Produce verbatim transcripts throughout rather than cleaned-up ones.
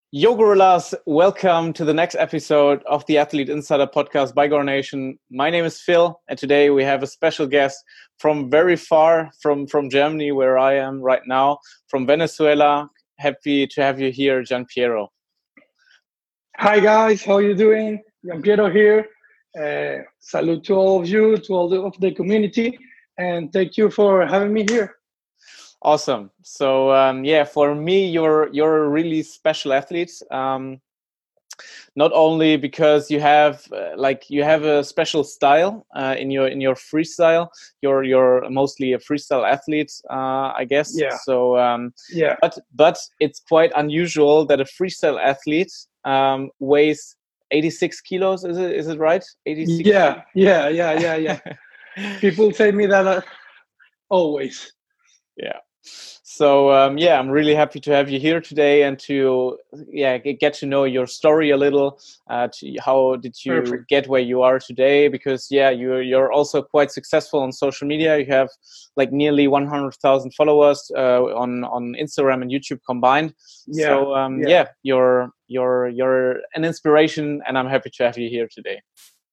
Yo, Gorillas, welcome to the next episode of the Athlete Insider podcast by Gore Nation. My name is Phil, and today we have a special guest from very far, from, from Germany, where I am right now, from Venezuela. Happy to have you here, Gian Piero. Hi guys, how you doing? Gian Piero here. Uh, salute to all of you, to all the, of the community, and thank you for having me here. Awesome. So um, yeah, for me, you're you're a really special athlete. Um, not only because you have uh, like you have a special style uh, in your in your freestyle. You're you're mostly a freestyle athlete, uh, I guess. Yeah. So um, Yeah. but but it's quite unusual that a freestyle athlete um, weighs eighty-six kilos. Is it is it right? eighty-six. Yeah. Yeah. Yeah. Yeah. Yeah. People say me that uh, always. Yeah. So um, yeah, I'm really happy to have you here today and to yeah get to know your story a little. Uh, to how did you Perfect. get where you are today? Because yeah, you're you're also quite successful on social media. You have like nearly one hundred thousand followers uh, on on Instagram and YouTube combined. Yeah. So um, yeah. yeah, you're you're you're an inspiration, and I'm happy to have you here today.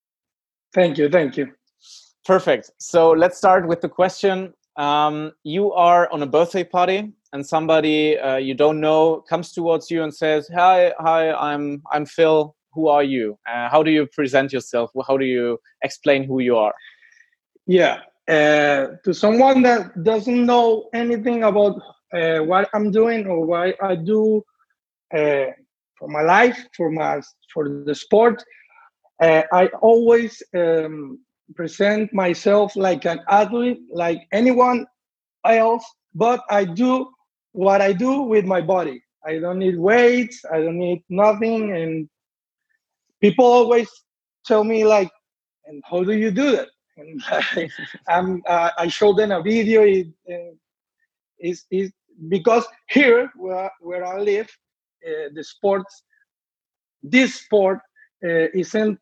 Thank you. Thank you. Perfect. So let's start with the question. Um, you are on a birthday party, and somebody uh, you don't know comes towards you and says, "Hi, hi, I'm I'm Phil. Who are you? Uh, how do you present yourself? How do you explain who you are?" Yeah. Uh, to someone that doesn't know anything about uh, what I'm doing or what I do uh, for my life, for my for the sport, uh, I always um, present myself like an athlete, like anyone else, but I do what I do with my body. I don't need weights, I don't need nothing. And people always tell me, like, and how do you do that? And I, I'm, uh, I show them a video. It, uh, is is because here where, where I live, uh, the sports, this sport uh, isn't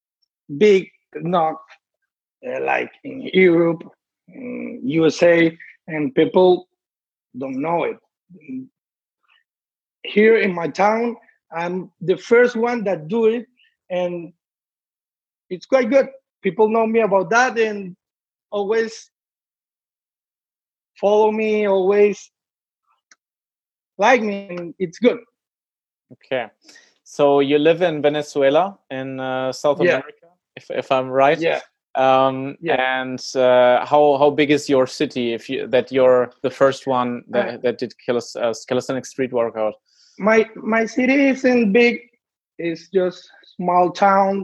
big enough uh, like in Europe, in U S A, and people don't know it. Here in my town, I'm the first one that do it, and it's quite good. People know me about that and always follow me, always like me, and it's good. Okay. So you live in Venezuela in uh, South Yeah. America, if if I'm right. Yeah. Um, Yeah. And uh, how how big is your city? If you that you're the first one that Uh, that did calis- uh, calisthenic street workout. my my city isn't big. It's just small town,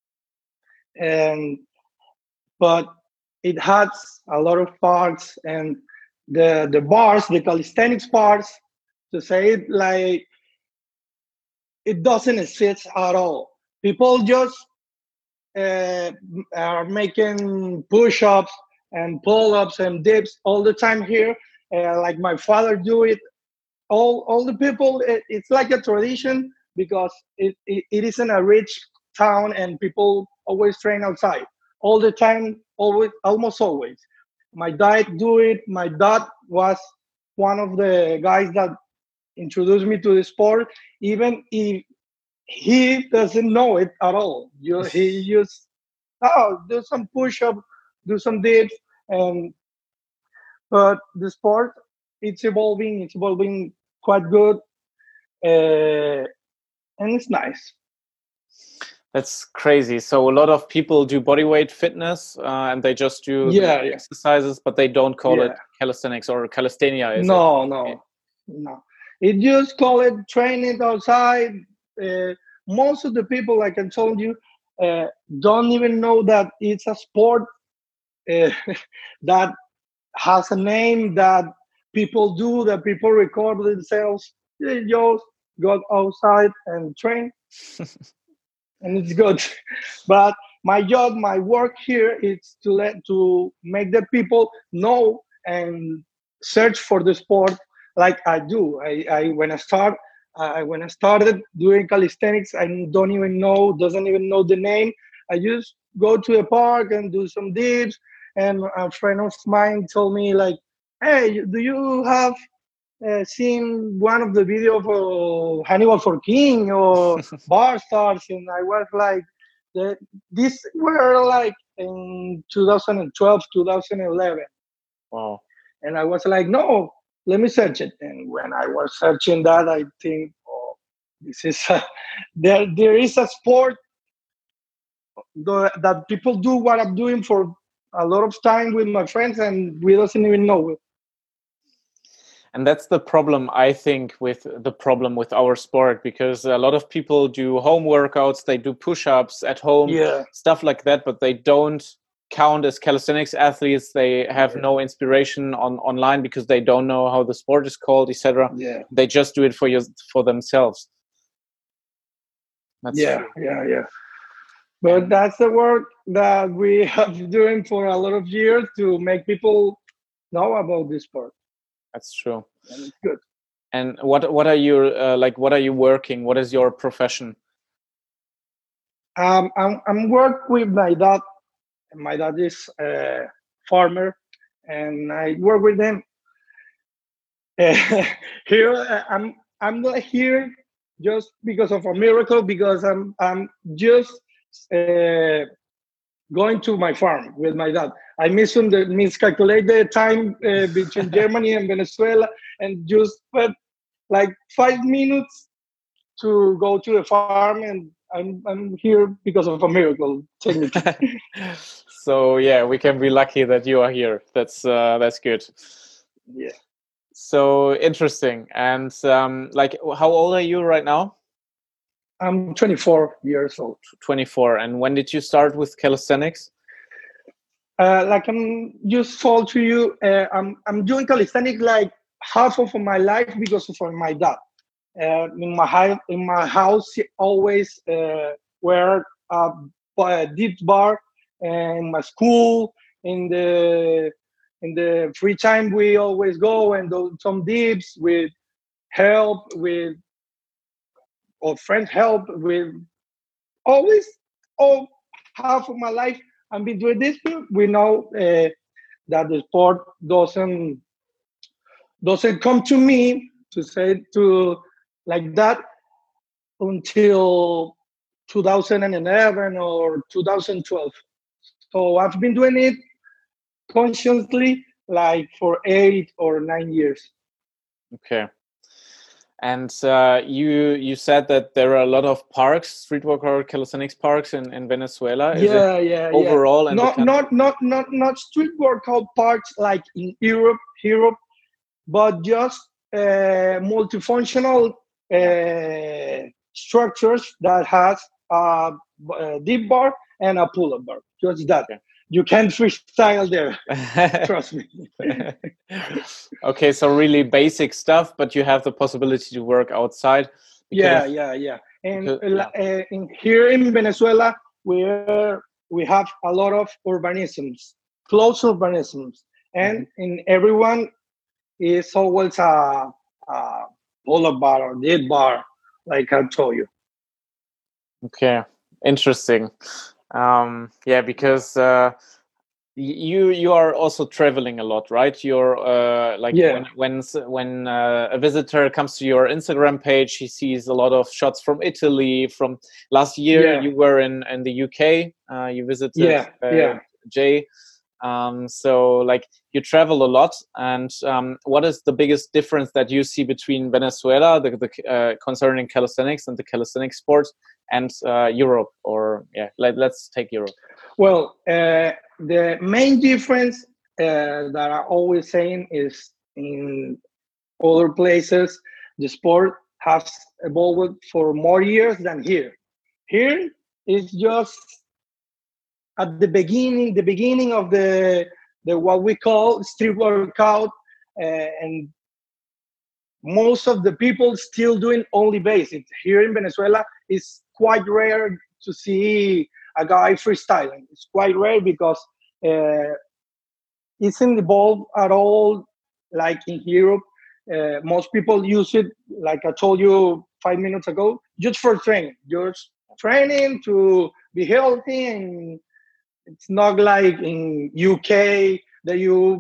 and but it has a lot of parts, and the the bars, the calisthenics parts, to say it like, it doesn't exist at all. People just uh, are making push-ups and pull-ups and dips all the time here. Uh, like my father do it. All all the people. It, it's like a tradition because it, it, it isn't a rich town, and people always train outside all the time. Always, almost always. My dad do it. My dad was one of the guys that introduced me to the sport, even if he doesn't know it at all. You, he just, oh, do some push-up, do some dips, and but the sport, it's evolving. It's evolving quite good, uh, and it's nice. That's crazy. So a lot of people do bodyweight fitness, uh, and they just do the Yeah, yeah, exercises, but they don't call yeah. it calisthenics or calisthenia, is it? No, no, no. It just call it training outside. Uh, most of the people, like I told you, uh, don't even know that it's a sport uh, that has a name, that people do, that people record themselves. They just go outside and train, and it's good. But my job, my work here is to let to make the people know and search for the sport like I do. I, I when I start, I when I started doing calisthenics, I don't even know, doesn't even know the name. I just go to a park and do some dips. And a friend of mine told me, like, "Hey, do you have uh, seen one of the videos of Hannibal for King or Bar Stars, and I was like, the, these were like in two thousand twelve, two thousand eleven. Wow. And I was like, no, let me search it. And when I was searching that, I think, oh, this is a, there. There is a sport the, that people do what I'm doing for a lot of time with my friends, and we doesn't even know it. And that's the problem, I think, with the problem with our sport, because a lot of people do home workouts, they do push-ups at home, Yeah. stuff like that, but they don't count as calisthenics athletes. They have Yeah. no inspiration on online because they don't know how the sport is called, et cetera. Yeah. They just do it for you, for themselves. That's yeah, true. yeah, yeah. But And that's the work that we have been doing for a lot of years to make people know about this sport, that's true. and it's good. And what what are you uh, like? What are you working? What is your profession? Um, I'm I'm work with my dad. My dad is a farmer, and I work with them. Uh, here, uh, I'm I'm not here just because of a miracle. Because I'm I'm just uh, going to my farm with my dad. I mis miscalculate the time uh, between Germany and Venezuela, and just put like five minutes to go to the farm, and I'm I'm here because of a miracle, technically. So yeah, we can be lucky that you are here. That's uh, that's good. Yeah. So interesting. And um, like, how old are you right now? I'm twenty-four years old. twenty-four. And when did you start with calisthenics? Uh, like I'm just told to you, uh, I'm I'm doing calisthenics like half of my life because of my dad. Uh, in my house, in my house, he always uh, wear a, a deep bar, and my school in the in the free time we always go and do some dips with help with or friend help with always all half of my life I've been doing this. We know uh, that the sport doesn't doesn't come to me to say to like that until two thousand eleven or two thousand twelve. So I've been doing it consciously like for eight or nine years. Okay. And uh, you you said that there are a lot of parks, street workout calisthenics parks in, in Venezuela. Is it Yeah, yeah, yeah. overall in the Not country? not not not not street workout parks like in Europe, Europe, but just uh, multifunctional uh, structures that has a, a deep bar and a pull-up bar. Just that. Okay. You can freestyle there. Trust me. Okay, so really basic stuff, but you have the possibility to work outside. Yeah, yeah, yeah. And because, uh, yeah. uh, in, here in Venezuela, we're, we have a lot of urbanisms, close urbanisms, and Mhm. in everyone is always a, a pull-up bar or dead bar, like I told you. Okay, interesting. Um, yeah, because uh, you you are also traveling a lot, right? You're uh, like Yeah. when when when uh, a visitor comes to your Instagram page, he sees a lot of shots from Italy. From last year, Yeah. you were in in the U K. Uh, you visited Yeah, uh, yeah. Jay. Um, so like you travel a lot, and um, what is the biggest difference that you see between Venezuela, the, the uh, concerning calisthenics and the calisthenics sports, and uh, Europe? Or yeah, let, let's take Europe. Well, uh, the main difference uh, that I always saying is in other places, the sport has evolved for more years than here. Here is just at the beginning, the beginning of the the what we call street workout, uh, and most of the people still doing only basic. Here in Venezuela, it's quite rare to see a guy freestyling. It's quite rare because uh, it's not evolved at all like in Europe. Uh, most people use it, like I told you five minutes ago, just for training, just training to be healthy. And it's not like in U K that you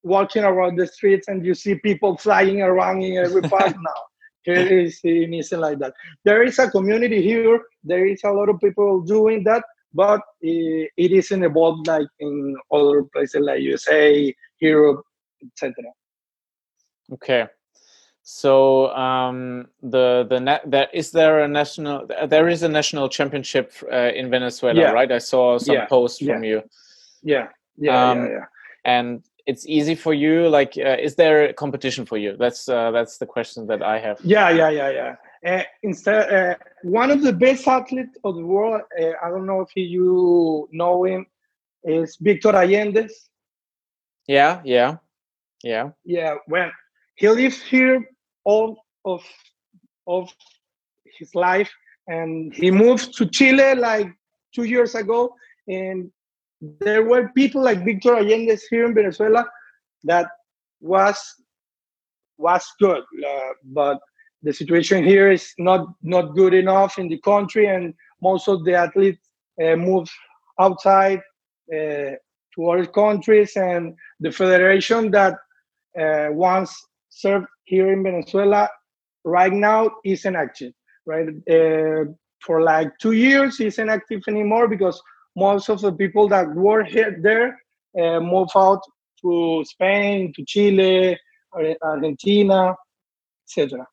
walking around the streets and you see people flying around in every park. No, here is it isn't like that. There is a community here. There is a lot of people doing that, but it, it isn't evolved like in other places like U S A, Europe, et cetera. Okay. So um, the the na- there is there a national there is a national championship uh, in Venezuela, Yeah. right? I saw some Yeah. posts Yeah. from you. Yeah, yeah, Um, yeah, yeah. And it's easy for you. Like, uh, is there a competition for you? That's uh, that's the question that I have. Yeah, yeah, yeah, yeah. Uh, instead, uh, one of the best athletes of the world. Uh, I don't know if you know him. Is Victor Allendez. Yeah, yeah, yeah. Yeah, well, he lives here all of of his life, and he moved to Chile like two years ago. And there were people like Victor Allendez here in Venezuela that was was good, uh, but the situation here is not not good enough in the country, and most of the athletes uh, move outside uh, to other countries, and the federation that uh, once served here in Venezuela right now isn't active. Right, uh, for like two years isn't active anymore because most of the people that were here there uh, move out to Spain, to Chile, Argentina, et cetera.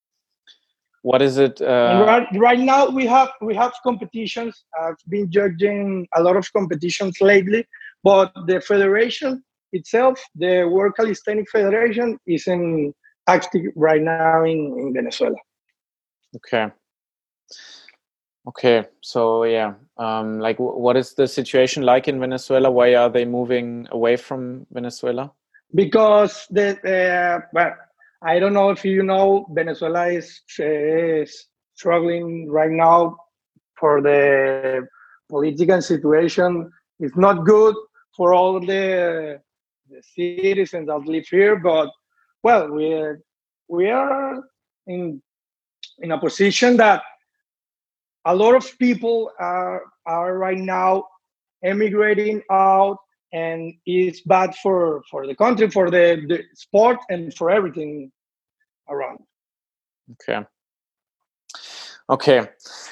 What is it? Uh... And right, right now we have we have competitions. I've been judging a lot of competitions lately, but the federation itself, the World Calisthenics Federation, isn't active right now in, in Venezuela. Okay. Okay. So yeah, um, like, w- what is the situation like in Venezuela? Why are they moving away from Venezuela? Because the uh, well, I don't know if you know, Venezuela is, is struggling right now for the political situation. It's not good for all the, the citizens that live here, but well, we we are in in a position that a lot of people are are right now emigrating out, and it's bad for for the country, for the, the sport, and for everything around. Okay. Okay.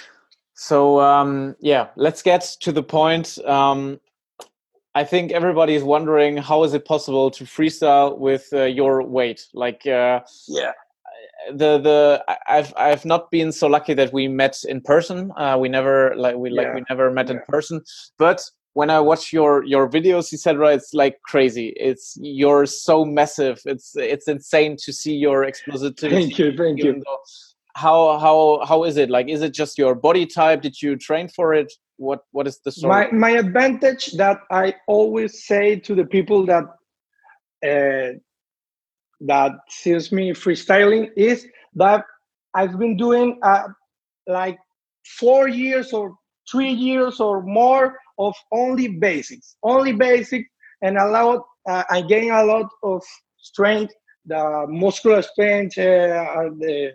So um, yeah, let's get to the point. Um, I think everybody is wondering, how is it possible to freestyle with uh, your weight? Like, uh, yeah, the the I've I've not been so lucky that we met in person. Uh, we never like we like yeah, we never met yeah. in person. But when I watch your your videos, et cetera, it's like crazy. It's you're so massive. It's it's insane to see your explosivity. Thank you, thank you. Though, how how how is it? Like, is it just your body type? Did you train for it? What what is the story? My my advantage that I always say to the people that uh, that sees me freestyling is that I've been doing uh, like four years or three years or more of only basics, only basics, and a lot. Uh, I gain a lot of strength, the muscular strength, uh, the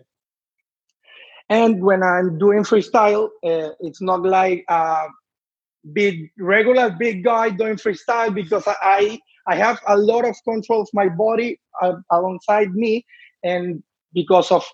and when I'm doing freestyle, uh, it's not like a big regular big guy doing freestyle, because I I have a lot of control of my body uh, alongside me, and because of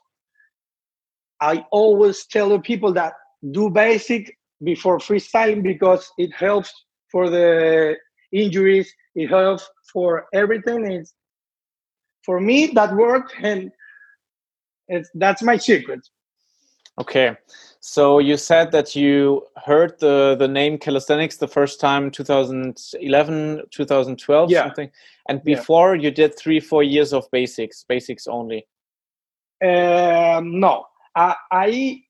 I always tell the people that do basic before freestyling, because it helps for the injuries, it helps for everything. It's for me that worked, and it's that's my secret. Okay, so you said that you heard the the name calisthenics the first time two thousand eleven, two thousand twelve, Yeah. something, and before yeah. you did three four years of basics, basics only. Um, no, I, I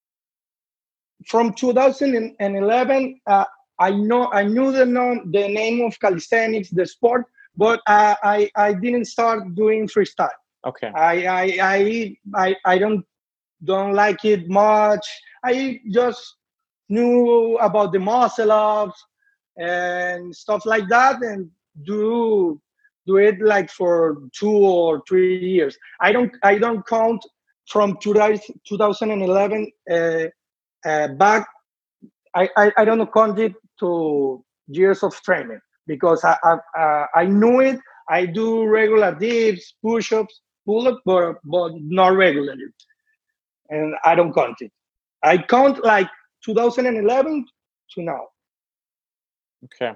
from two thousand eleven. Uh, I know I knew the name the name of calisthenics, the sport, but uh, I I didn't start doing freestyle. Okay. I I I I, I don't. don't like it much. I just knew about the muscle ups and stuff like that, and do do it like for two or three years. I don't I don't count from two thousand eleven uh, uh, back. I, I I don't count it to years of training, because I I, uh, I knew it I do regular dips, push-ups, pull-ups, but, but not regularly. And I don't count it. I count like two thousand eleven to now. Okay.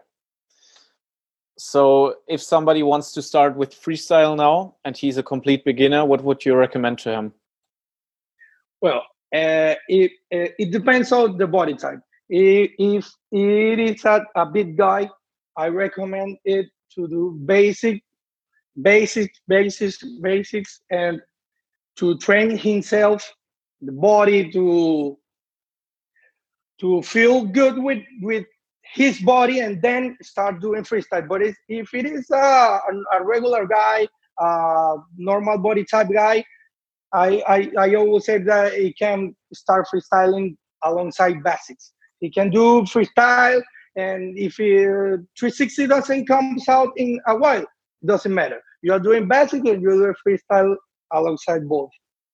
So if somebody wants to start with freestyle now and he's a complete beginner, what would you recommend to him? Well, uh, it, uh, it depends on the body type. If, if it is a, a big guy, I recommend it to do basic, basic, basics, basics, and to train himself, the body to to feel good with with his body, and then start doing freestyle. But if, if it is a, a, a regular guy, a normal body type guy, I, I, I always say that he can start freestyling alongside basics. He can do freestyle, and if he, three sixty doesn't come out in a while, doesn't matter. You are doing basic and you're doing freestyle alongside both.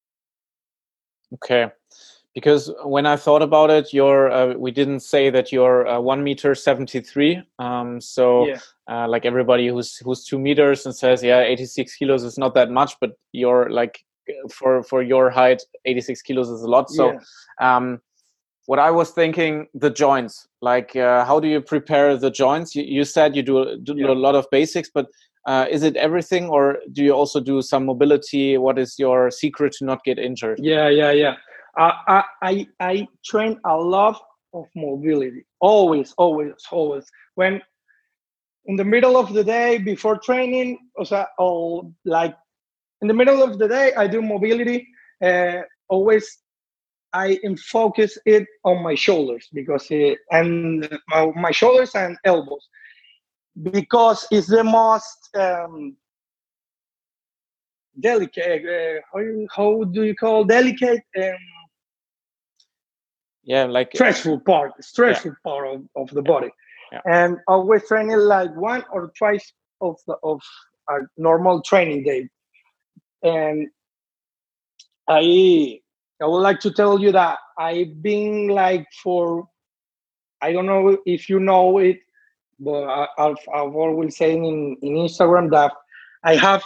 Okay. Because when I thought about it, you're, uh, we didn't say that you're uh, one meter seventy-three. Um, so Yeah. uh, like everybody who's who's two meters and says, yeah, eighty-six kilos is not that much, but you're like, for for your height, eighty-six kilos is a lot. So Yeah. um, what I was thinking, the joints, like uh, how do you prepare the joints? You, you said you do, do Yeah. a lot of basics, but uh, is it everything, or do you also do some mobility? What is your secret to not get injured? Yeah, yeah, yeah. I, I, I train a lot of mobility. Always, always, always. When in the middle of the day before training, o sea, or like in the middle of the day, I do mobility. Uh, always, I am focus it on my shoulders because it, and my, my shoulders and elbows, because it's the most um, delicate. Uh, how, how do you call delicate? Um, Yeah, like stressful part, stressful yeah. part of, of the body. Yeah. And always training like one or twice of the of a normal training day. And I I would like to tell you that I've been like for, I don't know if you know it, but I, I've, I've always saying in, in Instagram that I have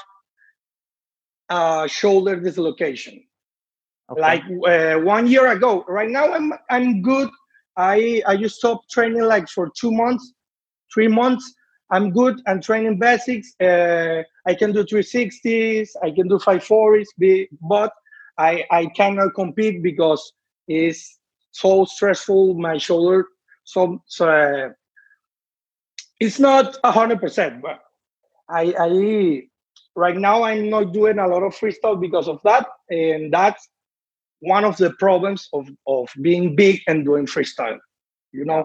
a shoulder dislocation. Okay. Like uh, one year ago. Right now I'm I'm good. I I just stopped training like for two months, three months. I'm good. I'm training basics. Uh, I can do three sixties. I can do five forties. But I I cannot compete because it's so stressful. My shoulder. So so uh, it's not a hundred percent. But I I right now I'm not doing a lot of freestyle because of that, and that's one of the problems of, of being big and doing freestyle, you know.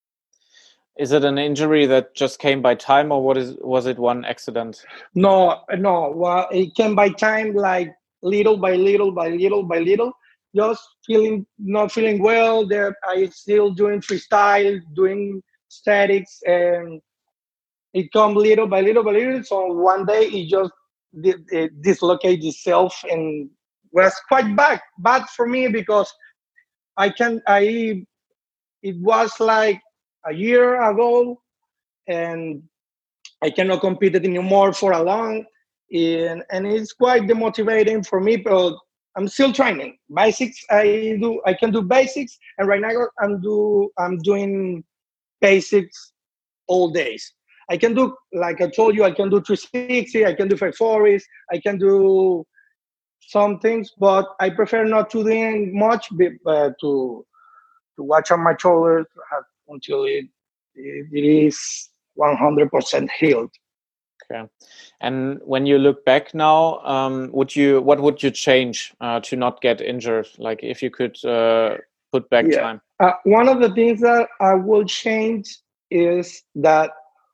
Is it an injury that just came by time, or what is was it one accident? No, no. Well, it came by time, like little by little by little by little. Just feeling not feeling well. There, I still doing freestyle, doing statics, and it come little by little by little. So one day it just it dislocated itself, and was quite bad, bad for me because I can I it was like a year ago, and I cannot compete it anymore for a long, and, and it's quite demotivating for me. But I'm still training basics. I do I can do basics, and right now I'm do I'm doing basics all days. I can do, like I told you, I can do three sixty, I can do five forties, I can do some things, but I prefer not to do much uh, to to watch on my shoulder until it, it, it is one hundred percent healed. Okay. And when you look back now, um, would you what would you change uh, to not get injured? Like if you could uh, put back Yeah. time. Uh, one of the things that I will change is that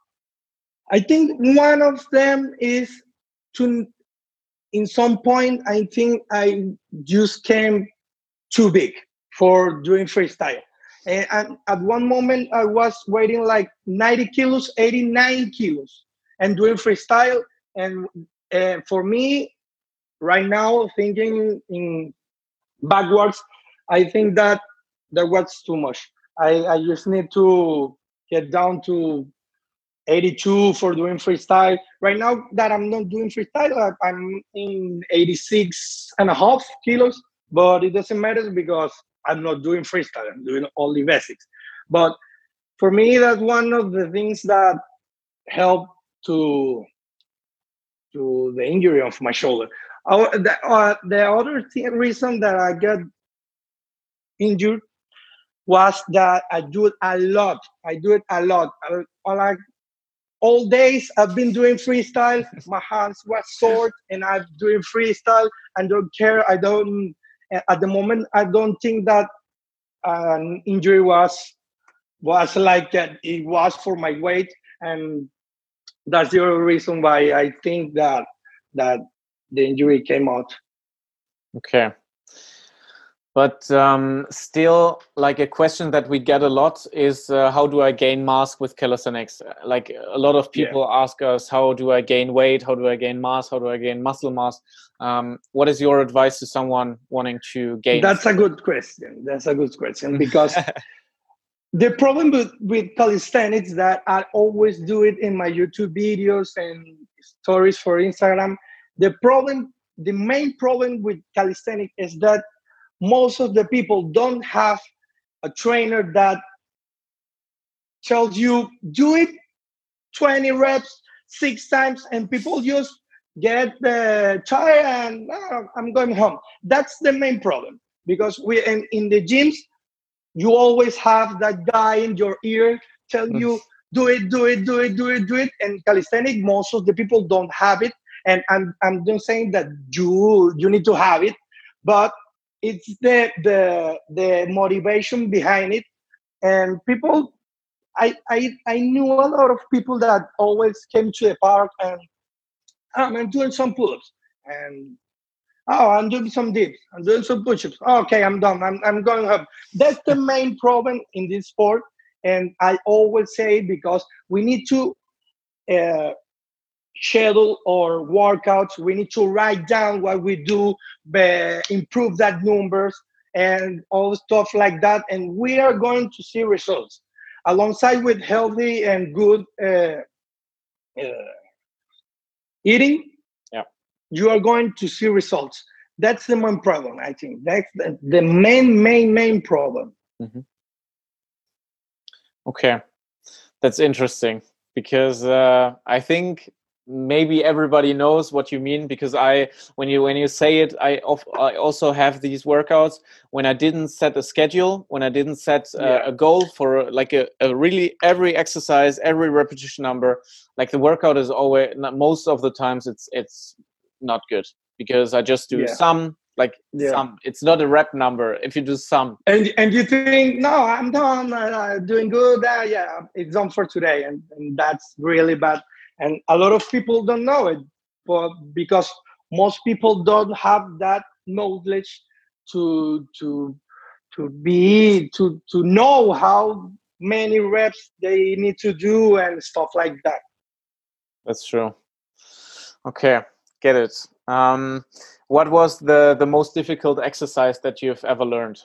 I think one of them is to, in some point, I think I just came too big for doing freestyle. And, and at one moment, I was weighing like ninety kilos, eighty-nine kilos, and doing freestyle. And uh, for me, right now, thinking in backwards, I think that that was too much. I, I just need to get down to eighty-two for doing freestyle. Right now that I'm not doing freestyle, I'm in eighty-six and a half kilos, but it doesn't matter because I'm not doing freestyle. I'm doing only basics. But for me, that's one of the things that help to to the injury of my shoulder. Uh, the, uh, the other thing, reason that I got injured was that I do it a lot. I do it a lot. I, I like all days I've been doing freestyle. My hands were sore, and I'm doing freestyle. I don't care. I don't. At the moment, I don't think that an injury was was like that. It was for my weight, and that's the other reason why I think that that the injury came out. Okay. But um, still, like a question that we get a lot is uh, how do I gain mass with calisthenics? Like a lot of people yeah. ask us, how do I gain weight? How do I gain mass? How do I gain muscle mass? Um, what is your advice to someone wanting to gain? That's a good question. That's a good question because the problem with, with calisthenics that I always do it in my YouTube videos and stories for Instagram. The problem, the main problem with calisthenics is that most of the people don't have a trainer that tells you do it twenty reps six times and people just get the tired and oh, I'm going home. That's the main problem because we in, in the gyms you always have that guy in your ear tell you do it do it do it do it do it and calisthenics most of the people don't have it, and I'm, I'm not saying that you you need to have it, but it's the the the motivation behind it. And people, I, I I knew a lot of people that always came to the park and oh, I'm doing some pull-ups and oh I'm doing some dips, I'm doing some push-ups. Oh, okay, I'm done. I'm I'm going home. That's the main problem in this sport, and I always say because we need to uh, schedule or workouts. We need to write down what we do, uh, improve that numbers and all stuff like that. And we are going to see results alongside with healthy and good uh, uh, eating. Yeah, you are going to see results. That's the main problem. I think that's the, the main, main, main problem. Mm-hmm. Okay, that's interesting because uh, I think maybe everybody knows what you mean, because I when you when you say it I, of, I also have these workouts when I didn't set a schedule, when I didn't set uh, yeah. a goal for like a, a really every exercise, every repetition number. Like the workout is always, most of the times it's it's not good because I just do yeah. some like yeah. some. It's not a rep number if you do some. And and you think, no, I'm done, uh, doing good. Uh, yeah, it's done for today, and, and that's really bad. And a lot of people don't know it, but because most people don't have that knowledge to to to be to to know how many reps they need to do and stuff like that. That's true. Okay, get it. Um, what was the the most difficult exercise that you've ever learned?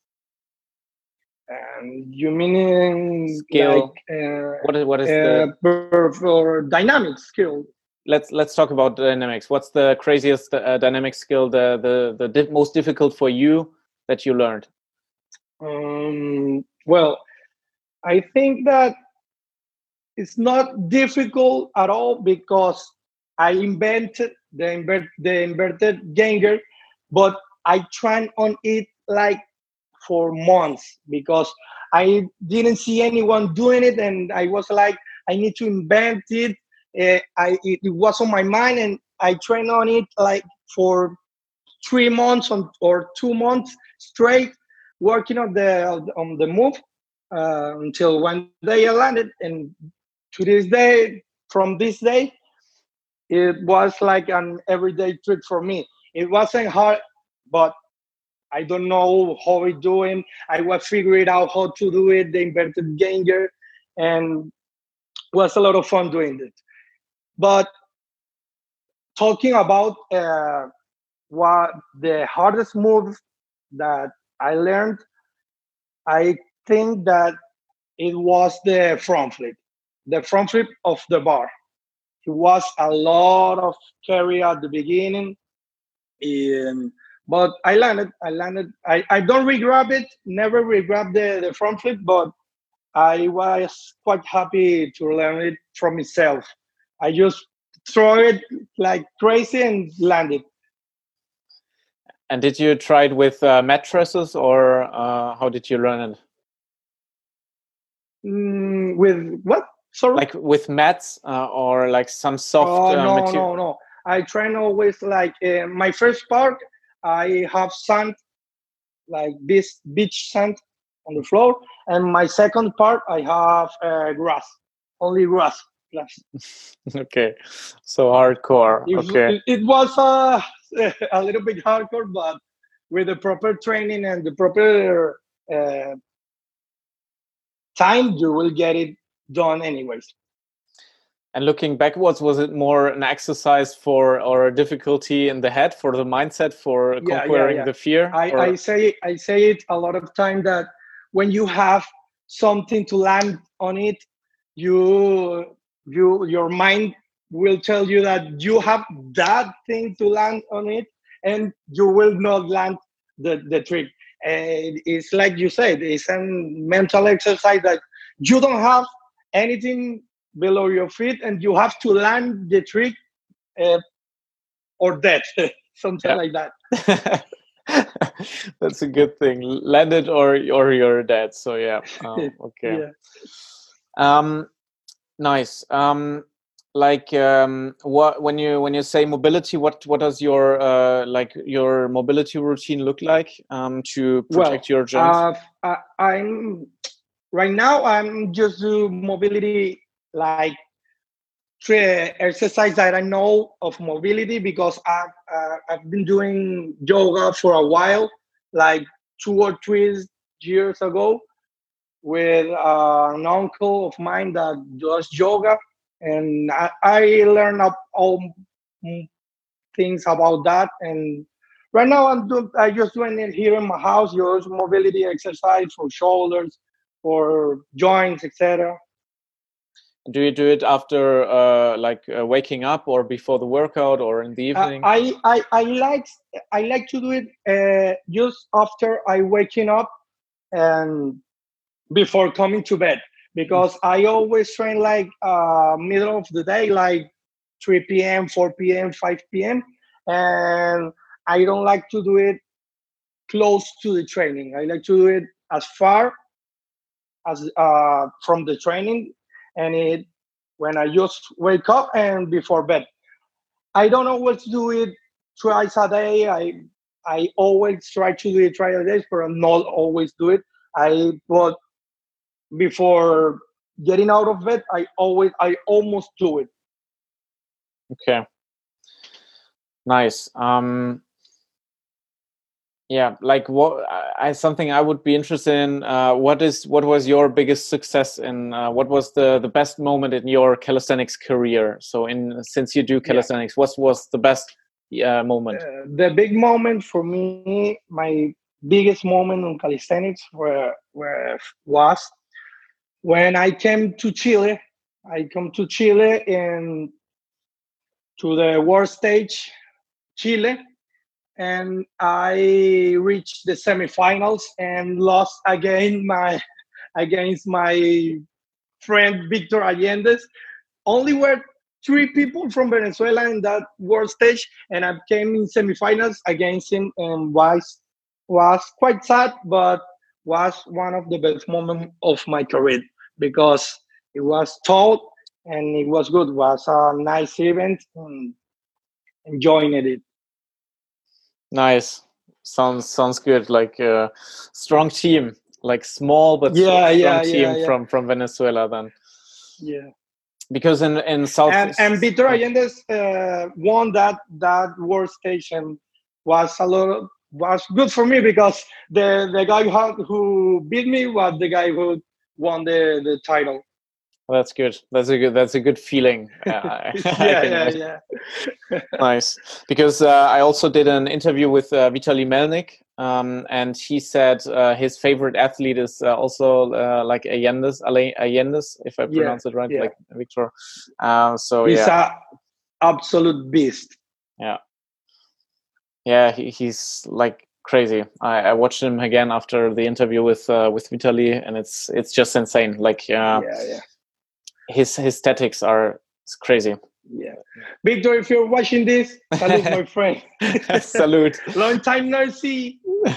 Um, you mean skill? Like, uh, what is what is uh, the for, for dynamic skill? Let's let's talk about dynamics. What's the craziest uh, dynamic skill, the the the di- most difficult for you that you learned? Um, well, I think that it's not difficult at all because I invented the invert the inverted Geiger, but I tried on it like for months because I didn't see anyone doing it, and I was like, I need to invent it. Uh, I it, it was on my mind, and I trained on it like for three months on, or two months straight, working on the on the move uh, until one day I landed. And to this day, from this day, it was like an everyday trick for me. It wasn't hard, but I don't know how it's doing. I was figuring out how to do it, the inverted Geiger, and it was a lot of fun doing it. But talking about uh, what the hardest move that I learned, I think that it was the front flip. the front flip of the bar. It was a lot of carry at the beginning, um, but I landed. I landed. I, I don't re-grab it. Never re-grab the, the front flip, but I was quite happy to learn it from itself. I just throw it like crazy and land it. And did you try it with uh, mattresses, or uh, how did you learn it? Mm, with what? Sorry? Like with mats uh, or like some soft Oh, uh, no, material? no, no. I train always like uh, my first part, I have sand, like this beach sand on the floor. And my second part, I have uh, grass, only grass. grass. Okay, so hardcore. It, Okay. it, it was uh, a little bit hardcore, but with the proper training and the proper uh, time, you will get it done anyways. And looking backwards, was it more an exercise for or a difficulty in the head for the mindset for Yeah, conquering yeah, yeah. the fear? I, I say I say it a lot of time that when you have something to land on it, you you your mind will tell you that you have that thing to land on it, and you will not land the, the trick. And it's like you said, it's a mental exercise that you don't have anything below your feet, and you have to land the trick uh, or death, something Yeah. like that. That's a good thing. Land it or or you're dead. So yeah. Um, okay. Yeah. Um, nice. Um, like um, what when you when you say mobility, what what does your uh, like your mobility routine look like um, to protect Well, your joints? uh, I, I'm right now. I'm just do mobility like exercise that I know of mobility because I've uh, I've been doing yoga for a while, like two or three years ago, with uh, an uncle of mine that does yoga, and I, I learned up all things about that. And right now I'm doing I just doing it here in my house, just mobility exercise for shoulders, for joints, et cetera. Do you do it after uh, like uh, waking up or before the workout or in the Uh, evening? I, I I like I like to do it uh, just after I waking up and before coming to bed, because I always train like uh, middle of the day, like three p m, four p m, five p m, and I don't like to do it close to the training. I like to do it as far as uh, from the training, and it when I just wake up and before bed. I don't always do it twice a day. I I always try to do it twice a day, but I not always do it. I but before getting out of bed, I always I almost do it. Okay. Nice. Um, yeah, like what I something I would be interested in. Uh, what is what was your biggest success in? Uh, what was the the best moment in your calisthenics career? So, in since you do calisthenics, yeah. what was the best uh, moment? Uh, the big moment for me, my biggest moment in calisthenics, where where was when I came to Chile. I come to Chile and to the world stage, Chile, and I reached the semifinals and lost again my against my friend Victor Allende. Only were three people from Venezuela in that world stage, and I came in semifinals against him, and was was quite sad, but was one of the best moments of my career because it was tough and it was good. It was a nice event and enjoying it. Nice. Sounds sounds good. Like a strong team, like small but Yeah, strong yeah, team yeah, yeah. from from Venezuela. Then, yeah. Because in in South And and Victor Allende uh, won that that world stage and was a lot was good for me because the the guy who, who beat me was the guy who won the the title. That's good. That's a good. That's a good feeling. Uh, yeah, I can yeah, imagine. yeah. Nice, because uh, I also did an interview with uh, Vitaly Melnik, um, and he said uh, his favorite athlete is uh, also uh, like Allendez, Ale- Allendez, if I Yeah, pronounce it right, yeah. like Victor. Uh, so He's yeah, a absolute beast. yeah, yeah. He, he's like crazy. I, I watched him again after the interview with uh, with Vitaly, and it's it's just insane. Like uh, Yeah, yeah. his his statics are it's crazy. Yeah. Victor, if you're watching this, salute, my friend. Salute. Long time no see.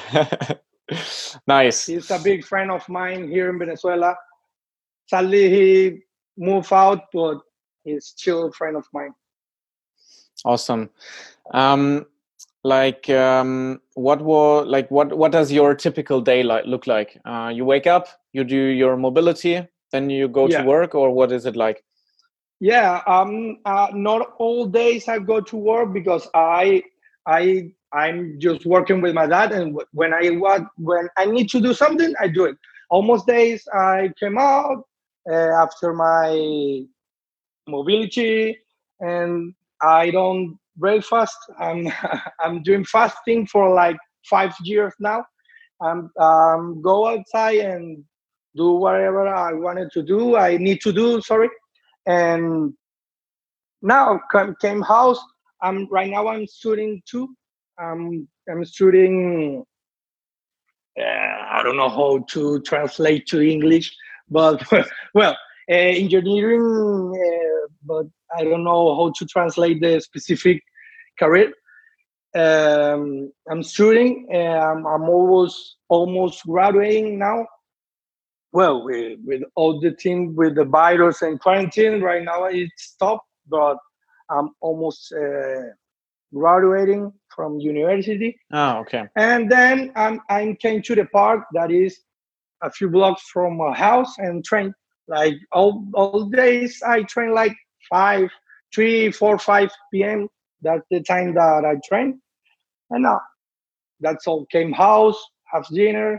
Nice. He's a big friend of mine here in Venezuela. Sadly, he moved out, but he's still a friend of mine. Awesome. Um, like, um, what was like what what does your typical day like look like? Uh, you wake up, you do your mobility, then you go Yeah. to work, or what is it like? Yeah, um, uh, not all days I go to work because I, I, I'm just working with my dad, and wh- when I want, when I need to do something, I do it. Almost days I came out uh, after my mobility, and I don't breakfast. I'm, I'm doing fasting for like five years now. I'm um, go outside and do whatever I wanted to do. I need to do. Sorry, and now come came house. I'm right now. I'm studying too. Um, I'm studying. Uh, I don't know how to translate to English, but well, uh, engineering. Uh, but I don't know how to translate the specific career. Um, I'm studying. Um, I'm almost almost graduating now. Well, with, with all the thing with the virus and quarantine right now, it's stopped, but I'm almost uh, graduating from university. Oh, okay. And then I'm, I came to the park that is a few blocks from my house and train. Like all, all days, I train like five, three, four, five p m. That's the time that I train. And now that's all. Came house, have dinner.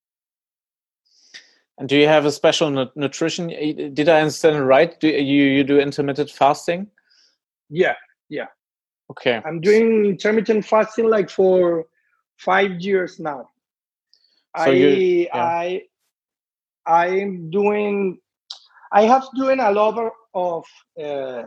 And do you have a special nu- nutrition? Did I understand it right? Do you you do intermittent fasting? Yeah, yeah. Okay. I'm doing intermittent fasting like for five years now. So you, I yeah. I I'm doing. I have doing a lot of of, uh,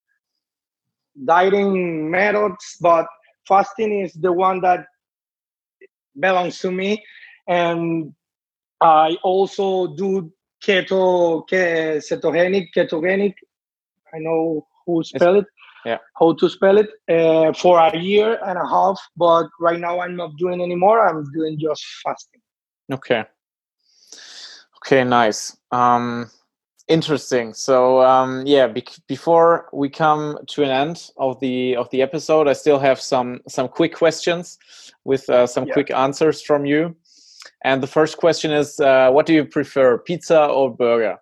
dieting methods, but fasting is the one that belongs to me, and I also do keto, ke- ketogenic, ketogenic. I know who It's, spell it, yeah. how to spell it, uh, for a year and a half. But right now I'm not doing anymore. I'm doing just fasting. Okay. Okay, nice. Um, interesting. So um, yeah, bec- before we come to an end of the of the episode, I still have some some quick questions with uh, some Yeah. quick answers from you. And the first question is, uh, what do you prefer, pizza or burger?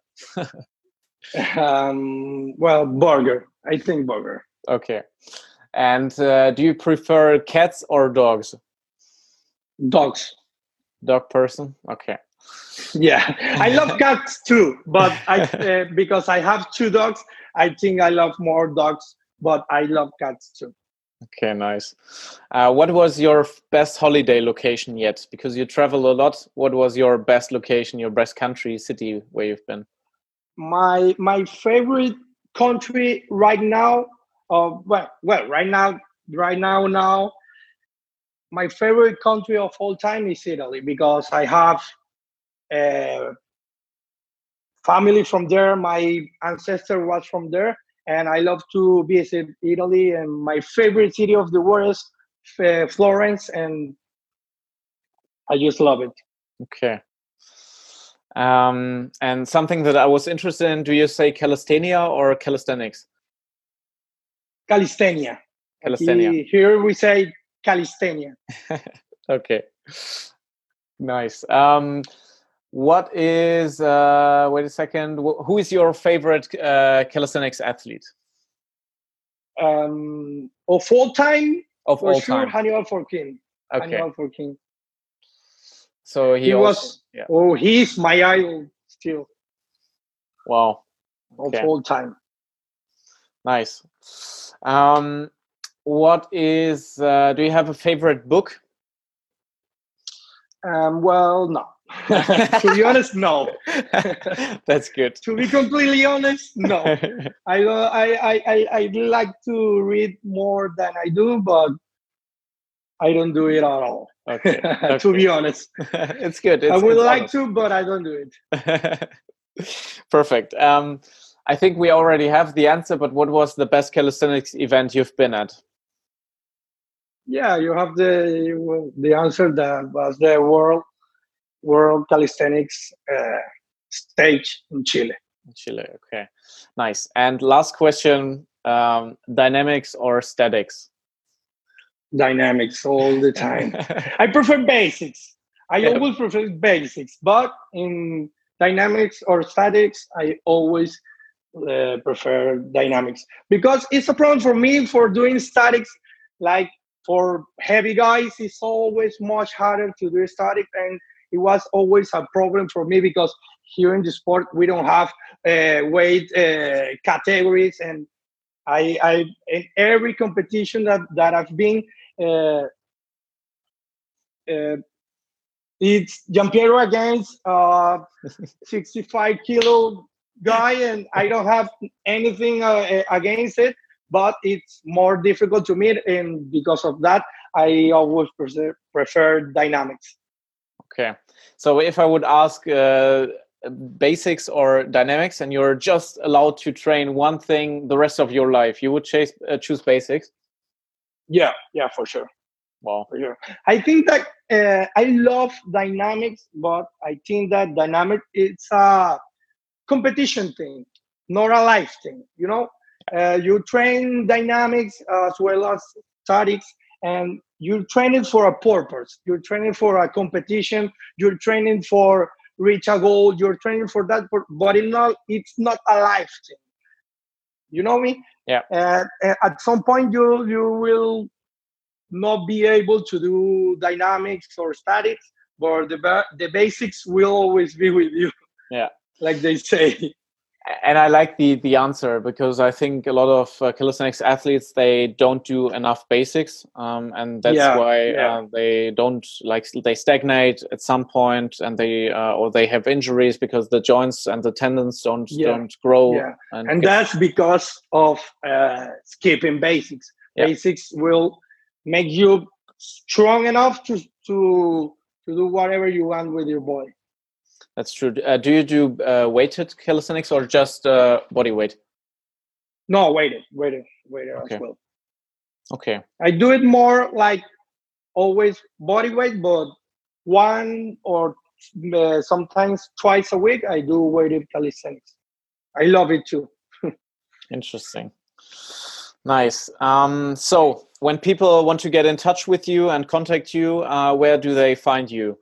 Um, well, burger. I think burger. Okay. And uh, do you prefer cats or dogs? Dogs. Dog person? Okay. Yeah, I love cats too, but I uh, because I have two dogs, I think I love more dogs, but I love cats too. Okay, nice. Uh, what was your f- best holiday location yet? Because you travel a lot. What was your best location, your best country, city where you've been? My my favorite country right now, uh, well, well, right now, right now, now, my favorite country of all time is Italy because I have uh, family from there. My ancestor was from there, and I love to visit Italy. And my favorite city of the world is uh, Florence, and I just love it. Okay. Um, and something that I was interested in, do you say calisthenia or calisthenics? Calisthenia. Calisthenia. Aquí, here we say calisthenia. Okay. Nice. Um, what is, uh, wait a second, wh- who is your favorite uh, calisthenics athlete? Um, of all time, Of for all sure, time. Hannibal Forkin. Okay. Hannibal Forkin. So he, He also, was, yeah. oh, he's my idol still Wow. of Okay. all time. Nice. Um, what is, uh, do you have a favorite book? Um, well, no. To be honest, no. That's good. To be completely honest, no. I, uh, I, I, I, I like to read more than I do, but I don't do it at all. Okay. Okay. To be honest, it's good. It's, I would it's like honest. to, but I don't do it. Perfect. Um, I think we already have the answer, but what was the best calisthenics event you've been at? Yeah, you have the the answer. That was the world world calisthenics uh, stage in Chile. In Chile, okay, nice. And last question: um, dynamics or statics? Dynamics all the time. I prefer basics. I Yeah. always prefer basics, but in dynamics or statics, I always uh, prefer dynamics because it's a problem for me for doing statics. Like for heavy guys, it's always much harder to do static, and it was always a problem for me because here in the sport we don't have uh, weight uh, categories, and I, I in every competition that that I've been. Uh, uh, it's Giampiero against uh, sixty-five kilo guy, and I don't have anything uh, against it, but it's more difficult to meet, and because of that, I always prefer, prefer dynamics. Okay, so if I would ask uh, basics or dynamics, and you're just allowed to train one thing the rest of your life, you would chase, uh, choose basics? Yeah, yeah, for sure. Wow. For sure. I think that uh, I love dynamics, but I think that dynamic it's a competition thing, not a life thing. You know, uh, you train dynamics as well as statics, and you're training for a purpose. You're training for a competition. You're training for reach a goal. You're training for that, but it's not. It's not a life thing. You know me? Yeah. Uh, at some point, you you will not be able to do dynamics or statics, but the ba- the basics will always be with you. Yeah, like they say. And I like the the answer because I think a lot of uh, calisthenics athletes, they don't do enough basics, um, and that's Yeah, why yeah. uh, they don't like they stagnate at some point, and they uh, or they have injuries because the joints and the tendons don't Yeah, don't grow. yeah, and, and get- that's because of uh, skipping basics. Yeah. Basics will make you strong enough to to to do whatever you want with your body. That's true. Uh, do you do uh, weighted calisthenics or just uh, body weight? No, weighted, weighted, weighted Okay. as well. Okay. I do it more like always body weight, but one or uh, sometimes twice a week I do weighted calisthenics. I love it too. Interesting. Nice. Um, so when people want to get in touch with you and contact you, uh, where do they find you?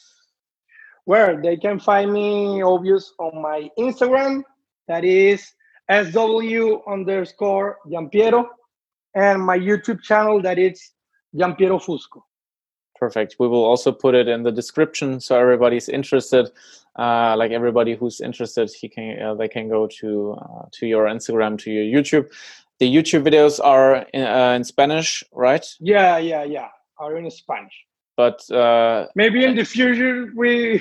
Where they can find me, obvious, on my Instagram. That is S W underscore Giampiero. And my YouTube channel, that is Giampiero Fusco. Perfect. We will also put it in the description so everybody's interested. Uh, like everybody who's interested, he can uh, they can go to uh, to your Instagram, to your YouTube. The YouTube videos are in, uh, in Spanish, right? Yeah, yeah, yeah. Are in Spanish. But uh, maybe in the future we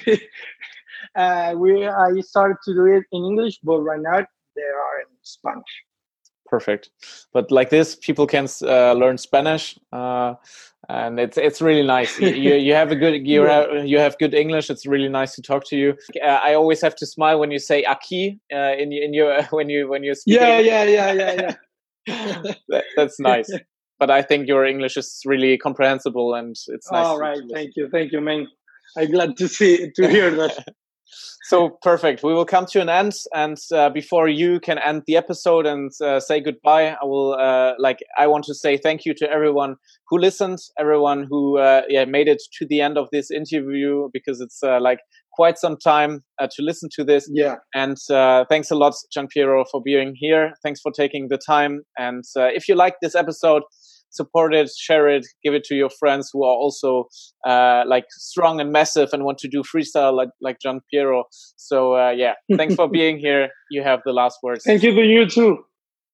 uh, we I started to do it in English, but right now they are in Spanish. Perfect. But like this, people can uh, learn Spanish, uh, and it's it's really nice. you you have a good you Yeah. have you have good English. It's really nice to talk to you. Uh, I always have to smile when you say "aquí" uh, in in your when you when you speak. Yeah, yeah, yeah, yeah, yeah. that, that's nice. But I think your English is really comprehensible, and it's nice. All right, thank you, thank you, man. I'm glad to see to hear that. So perfect. We will come to an end, and uh, before you can end the episode and uh, say goodbye, I will uh, like I want to say thank you to everyone who listened, everyone who uh, yeah made it to the end of this interview, because it's uh, like quite some time uh, to listen to this. Yeah. And uh, thanks a lot, Giampiero, for being here. Thanks for taking the time. And uh, if you like this episode, support it, share it, give it to your friends who are also uh, like strong and massive and want to do freestyle like like Giampiero. So uh, yeah, thanks for being here. You have the last words. Thank you to you too.